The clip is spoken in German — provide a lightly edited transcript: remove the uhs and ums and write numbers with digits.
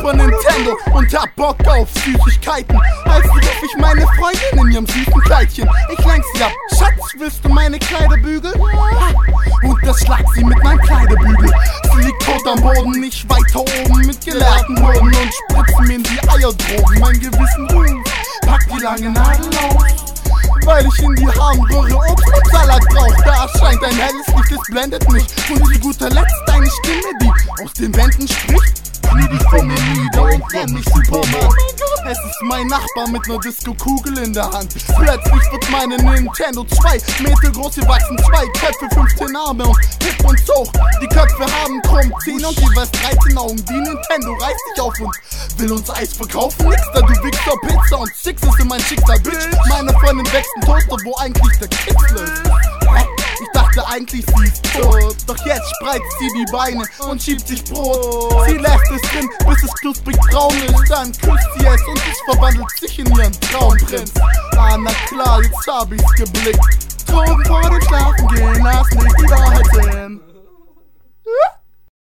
Super Nintendo und hab Bock auf Süßigkeiten. Also ruf ich meine Freundin in ihrem süßen Kleidchen. Ich lenk sie ab, Schatz, willst du meine Kleider bügeln? Und das schlag sie mit meinem Kleiderbügel. Sie liegt tot am Boden, nicht weiter oben, mit geleerten Hoden und spritzen mir in die Eierdrogen. Mein Gewissen ruft, pack die lange Nadel auf, weil ich in die Harnröhre Obst und Salat brauch. Da erscheint ein helles Licht, es blendet mich. Und zu guter Letzt eine Stimme, die aus den Wänden spricht. Knie dich vor mir nieder und nenn mich Superman. Es ist mein Nachbar mit ner Disco-Kugel in der Hand. Plötzlich wird meine Nintendo 2 Meter groß, wir wachsen 2 Köpfe, 15 Arme und hip uns hoch. Die Köpfe haben krumm 10 und jeweils 13 Augen. Die Nintendo reißt sich auf und will uns Eis verkaufen. Nix da, du Wichser, Pizza und Six ist in mein Schicksal, Bitch. Meine Freundin wächst ein Toaster, wo eigentlich der Kitzel ist. Ich dachte eigentlich, sie ist tot, doch jetzt spreizt sie die Beine und schiebt sich Brot. Sie lässt es drin, bis es knusprig braun ist, dann küsst sie es und es verwandelt sich in ihren Traumprinz. Ah, na klar, jetzt hab ich's geblickt. Drogen vor dem Schlafengehen, lass nicht die Wahrheit sehen.